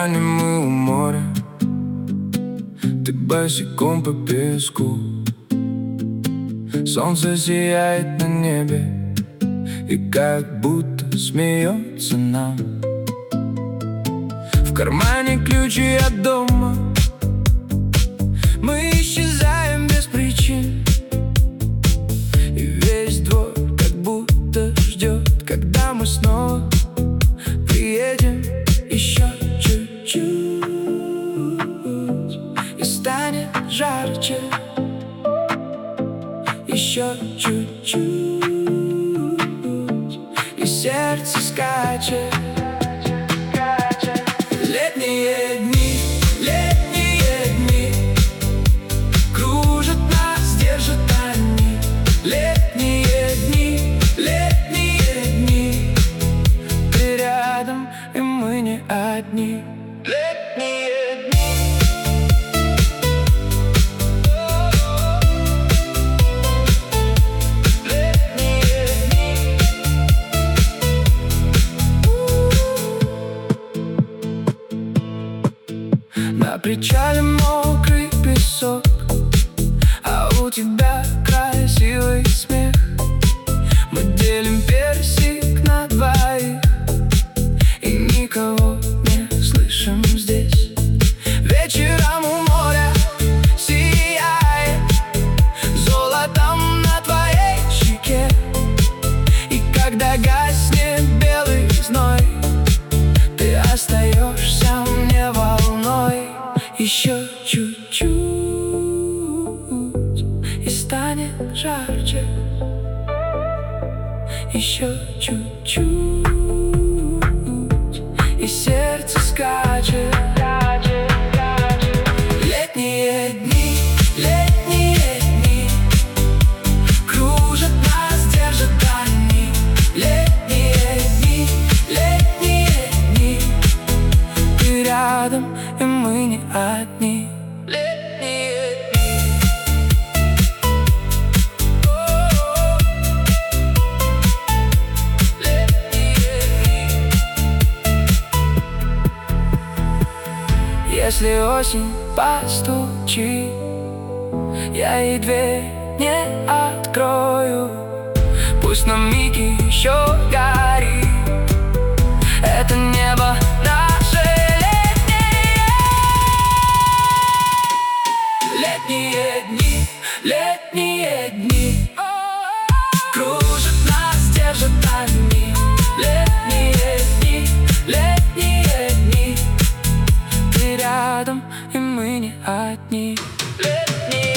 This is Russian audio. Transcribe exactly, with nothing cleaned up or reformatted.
кармане мы у моря, ты босиком по песку. Солнце сияет на небе и как будто смеется нам. В кармане ключи от дома, мы исчезаем без причин, и весь двор как будто ждет, когда мы снова приедем. Еще чуть-чуть и станет жарче. Еще чуть-чуть и сердце скачет. Летние дни, летние дни кружат нас, держат они. Летние дни, летние дни, ты рядом, и мы не одни. Летние дни. На причале мокрый песок, а у тебя красивый смех. Мы делим персик на двоих и никого не слышим здесь. Вечером у моря сияет золотом на твоей щеке, и когда гаснет белый зной, ты остаешься мне волной. Еще чуть-чуть и станет жарче. Еще чуть-чуть и сердце скачет. Летние дни, летние дни кружат нас, держат они. Летние дни, летние дни, ты рядом, и мы не одни. Летние дни. Летние дни. Если осень постучит, я ей дверь не открою. Пусть на миг еще горит это небо наше. Летние дни, летние дни кружат нас, держат они. Летние дни, летние дни, ты рядом, и мы не одни. Летние